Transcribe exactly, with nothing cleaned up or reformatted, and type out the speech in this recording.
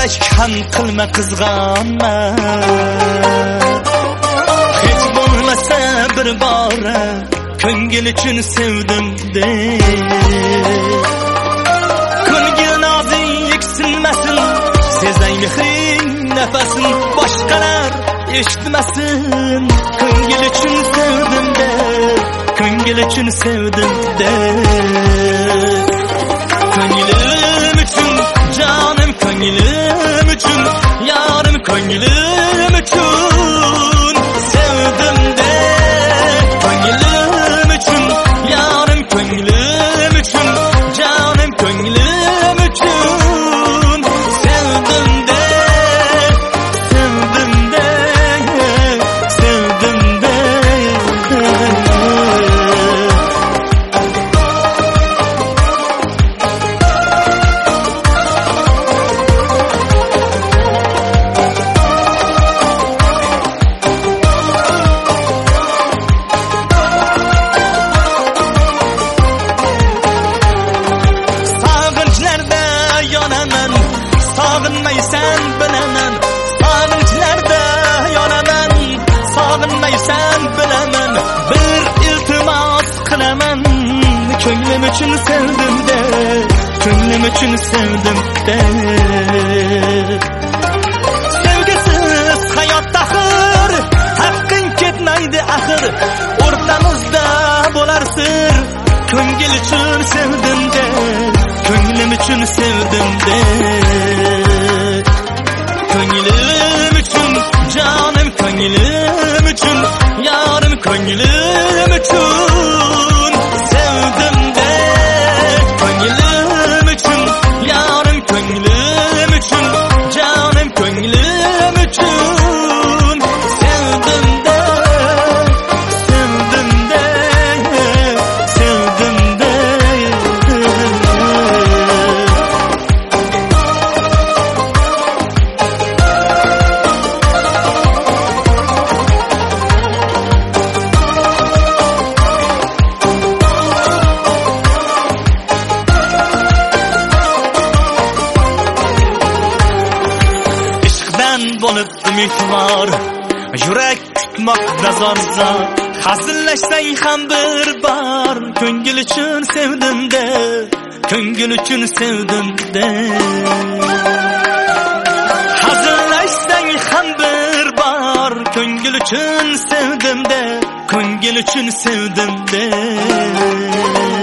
Bilek ham qilma qizg'anma, hech bo'lmasa bir bora ko'ngil uchun sevdim de. Ko'ngil nozing yeksinmasin, sezay mehring nafasin boshqalar eshitmasin. Ko'ngil uchun sevdim de, ko'ngil uchun sevdim de. Ko'nglim uchun, jonim ko'nglim uchun, yarim ko'nglim uchun sevdim de. Ko'nglim uchun, yarim ko'nglim uchun, jonim ko'nglim uchun sevdim de. Sevdim de, sevdim de. Sog'inmaysan bilaman, sog'inchlarda yonaman. Sog'inmaysan bilaman, bir iltimos qilaman. Ko'nglim uchun sevdim de, ko'nglim uchun sevdim de. Sevgisiz hayot taxir, haqqing ketmaydi axir. O'rtamizda bo'lar sir, ko'ngil uchun sevdim de, ko'nglim uchun sevdim de. Ko'nglim uchun, jonim ko'nglim uchun, yarim ko'nglim uchun sevdim de. Ko'nglim uchun, yarim ko'nglim uchun, jonim ko'nglim uchun sevdim de. Sevdim de, sevdim de. Bo'lib umidvor, yurak kutmoqda zor-zor. Hazillashsang ham bir bor, ko'ngil uchun sevdim de, ko'ngil uchun sevdim de. Hazillashsang ham bir bor, ko'ngil uchun sevdim de, ko'ngil uchun sevdim de.